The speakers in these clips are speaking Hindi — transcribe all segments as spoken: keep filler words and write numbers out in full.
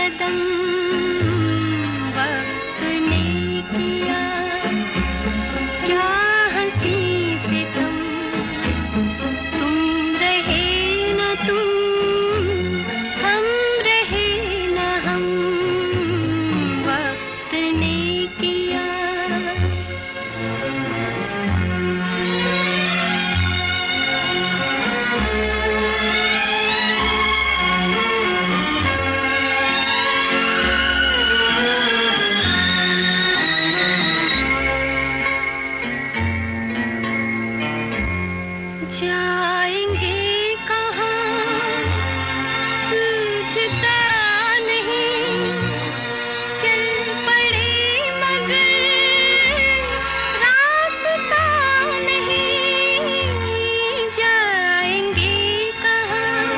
बदम वक्त ने किया, क्या हंसी सितम, तुम रहे न तुम, हम रहे न हम, वक्त ने किया। जाएंगे कहाँ सूझता नहीं, चल पड़े मगर रास्ता नहीं। जाएंगे कहाँ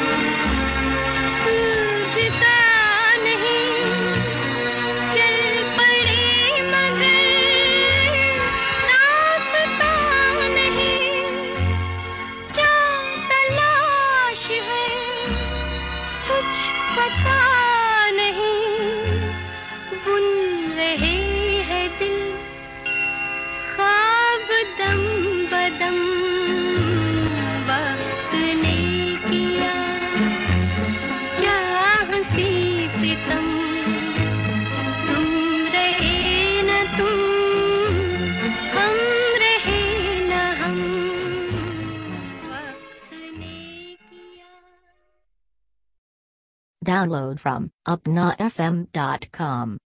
सूझता नहीं, चल पड़े मगर रास्ता नहीं। क्या तलाश है कुछ पता नहीं, बुन रहे हैं दिल ख्वाब दम बदम, वक्त ने किया, क्या हंसी सितम, तुम रहे न तुम, हम रहे न हम, वक्त ने किया। Download from upna f m dot com.